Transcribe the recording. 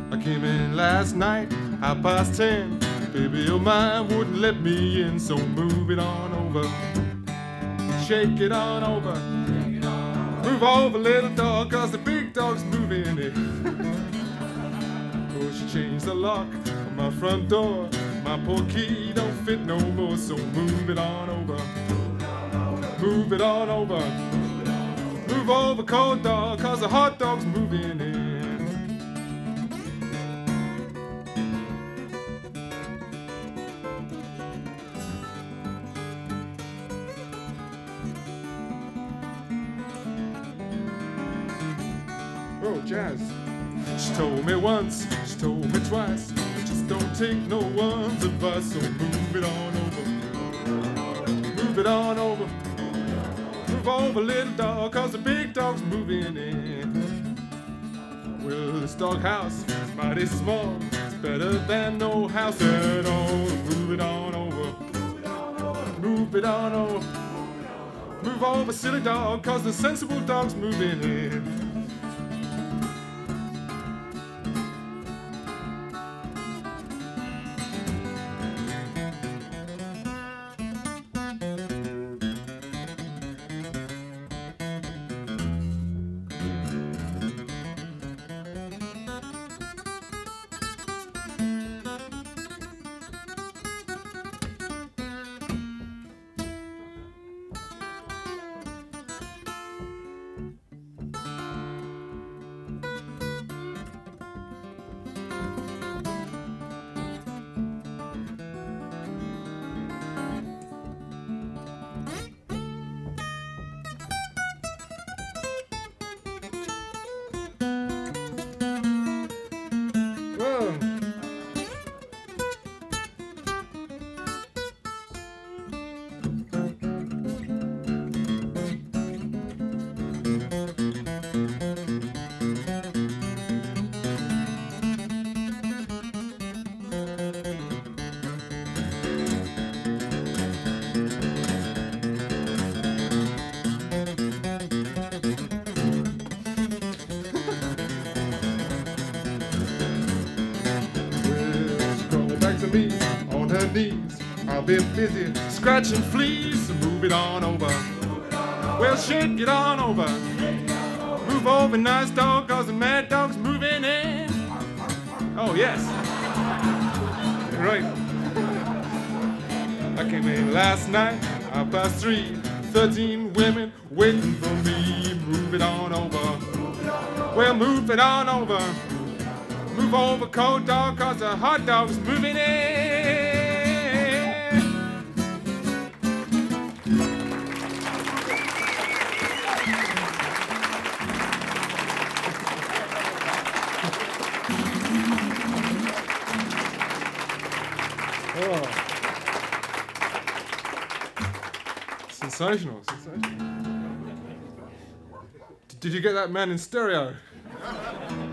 I came in last night, 10:30. Baby, your mind wouldn't let me in, so move it on over. Shake it on over. Move over, little dog, cause the big dog's moving in. Oh, she changed the lock on my front door. My poor key don't fit no more, so move it on over. Move it on over. Move over, cold dog, cause the hot dog's moving in. Oh, jazz. She told me once, she told me twice. Just don't take no one's advice, so move it on over. Move it on over. Move over, little dog, cause the big dog's moving in. Well, this dog house is mighty small. It's better than no house at all. Move it on over. Move it on over. Move over, silly dog, cause the sensible dog's moving in. Me on her knees, I'll be busy scratching fleas, so move it on over. Well, shake it on over. Move over, nice dog, cause the mad dog's moving in. Oh, yes. Right. I came in last night, 3:30. 13 women waiting for me. Move it on over. Well, move it on over. Move over, cold dog, cause the hot dog's moving in. Oh. Sensational, sensational. Did you get that man in stereo?